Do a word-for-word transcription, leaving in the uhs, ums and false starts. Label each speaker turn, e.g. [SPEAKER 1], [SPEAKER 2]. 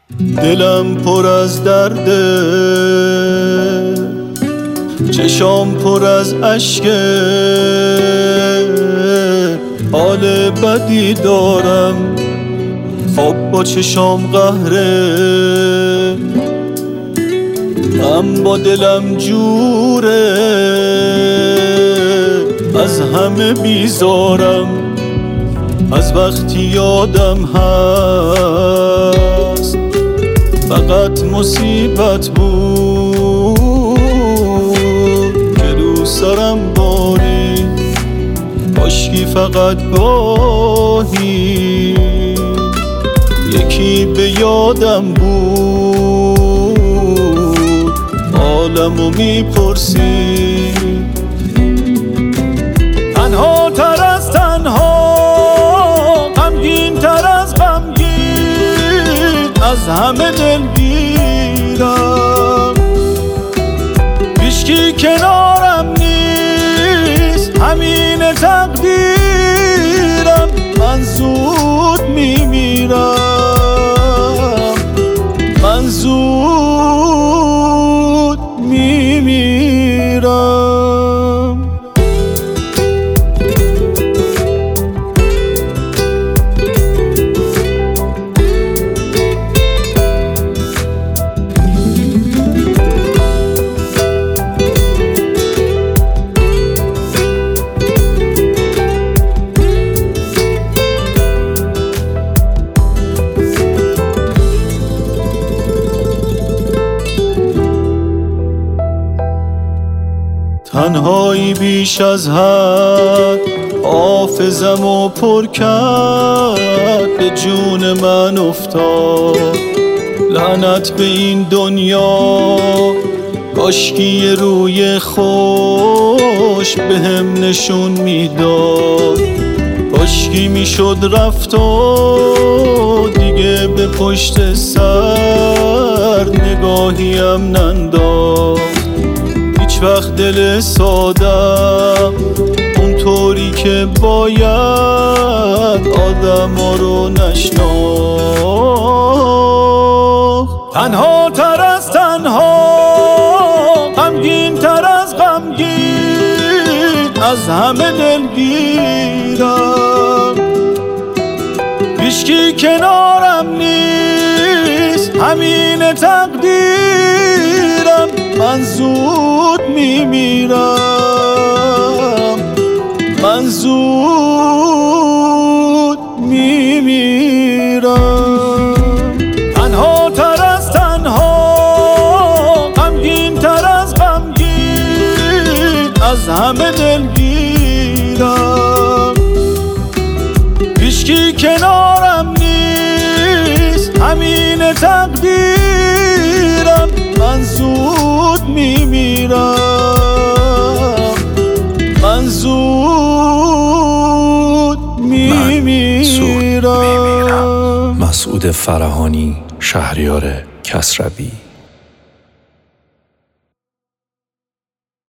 [SPEAKER 1] دلم پر از درده، چشام پر از اشکه، حال بدی دارم، خواب با چشام قهره، غم با دلم جوره، از همه بیزارم، از وقتی یادم هست فقط مصیبت بود که رو سرم باری، کاشکی فقط گاهی یکی به یادم بود حالمو میپرسی. تنها تر از تنها، غمگین تر از غمگین، از همه دلگیرم، هیچکی کنارم نیست، همین تقدیرم، من زود میمیرم، من زود میمیرم. تنهایی بیش از حد حافظم و پر کرد، به جون من افتاد لعنت به این دنیا، کاشکی روی خوش به هم نشون میداد، کاشکی میشد رفت و دیگه به پشت سر نگاهیم ننداخت. هیچ وقت دل سادم اونطوری که باید آدم ها رو نشناخت. تنها تر از تنها، غمگین تر از غمگین، از همه دلگیرم، هیچکی کنارم نیست، همین تقدیرم، من زود میمیرم، من زود میمیرم. تنها تر از تنها، غمگین تر از غمگین، از همه دلگیرم، هیچکی کنارم نیست، همین تقدیرم، من زود میمیرم، من زود میمیرم.
[SPEAKER 2] مسعود فرهانی، شهریار کسروی.